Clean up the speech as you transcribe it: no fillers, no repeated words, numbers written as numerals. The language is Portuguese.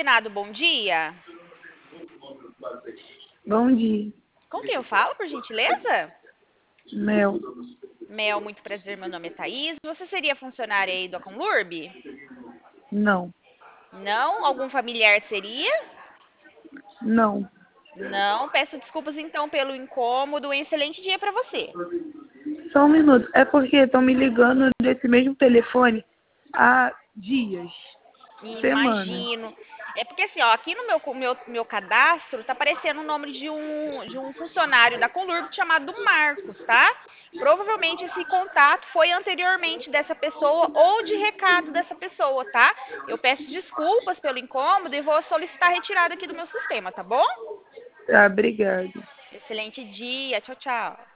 consignado bom dia? Bom dia, Com quem eu falo, por gentileza? Mel. Mel, muito prazer, meu nome é Thaís. Você seria funcionária aí do Conlurb? Não, Não? Algum familiar seria? não. Não. Peço desculpas então pelo incômodo. Um excelente dia para você. Só um minuto. É porque estão me ligando desse mesmo telefone há dias, semanas. Imagino. É porque assim, ó, aqui no meu cadastro tá aparecendo o nome de um funcionário da Conlurb chamado Marcos, tá? Provavelmente esse contato foi anteriormente dessa pessoa ou de recado dessa pessoa, tá? Eu peço desculpas pelo incômodo e vou solicitar a retirada aqui do meu sistema, tá bom? Tá, obrigado. Excelente dia. Tchau, tchau.